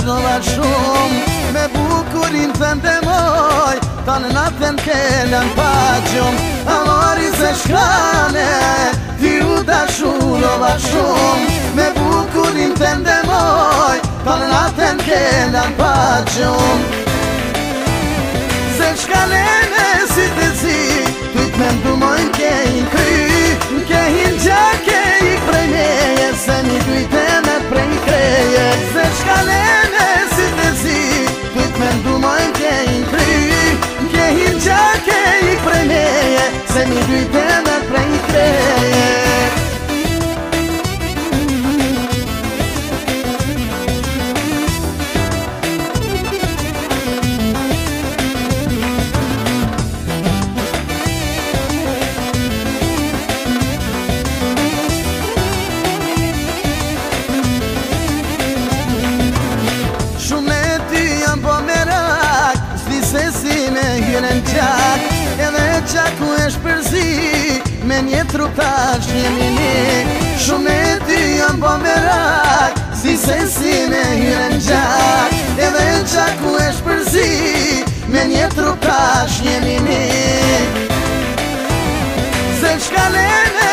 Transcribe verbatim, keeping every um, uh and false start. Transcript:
shurova shumë Me bukurin të ndemoj Ta në natën kelen pa gjumë Amori se shkane Ti u da shurova shumë Me bukurin të ndemoj Ta në natën kelen pa gjumë Se shkane me si të zi Tujt me ndumojnë kejnë kry Kejnë gjake i prej meje Se mi dujte me prej kreje Se shkane me si të zi Tujt me ndumojnë kejnë kry Kejnë gjake i prej meje Se mi dujte me prej kreje Hyren qak, edhe qaku e shpërzi Me një truptash jemi një Shumë e ty janë po merak Si se si me hyren qak, edhe qaku e shpërzi Me një truptash jemi një Se shkane